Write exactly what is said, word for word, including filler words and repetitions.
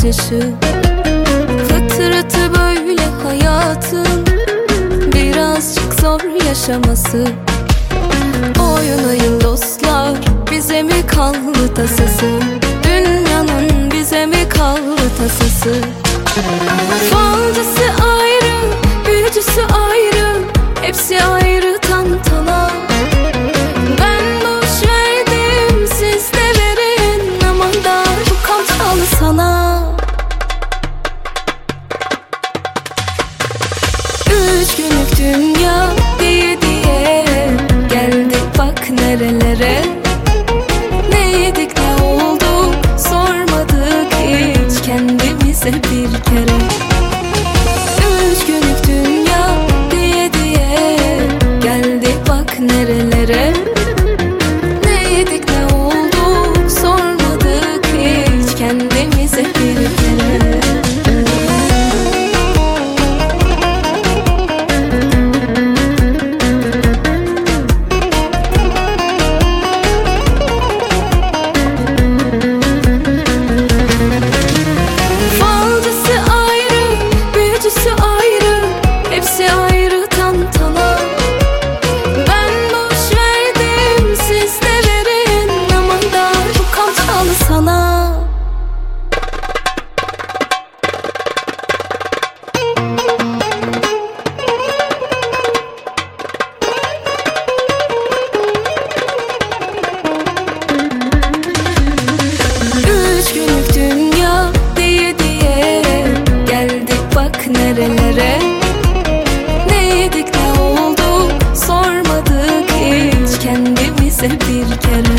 yaşı. Fıtratı böyle hayatın, birazcık zor yaşaması. Oynayın dostlar, bize mi kaldı tasası? Dünyanın bize mi kaldı tasası? Falcısı ayrı, büyücüsü ayrı, hepsi ayrı tantana. Ben boş verdim, siz de verin, aman da bu kantalı sana. Üç günlük dünya diye diye geldik bak nerelere. Ne yedik ne oldu sormadık hiç kendimize bir kere. Üç günlük dünya diye diye geldik bak nerelere. Ne yedik ne oldu sormadık hiç kendimize bir kere. Nerelere, ne yedik ne oldu sormadık hiç kendimize bir kere.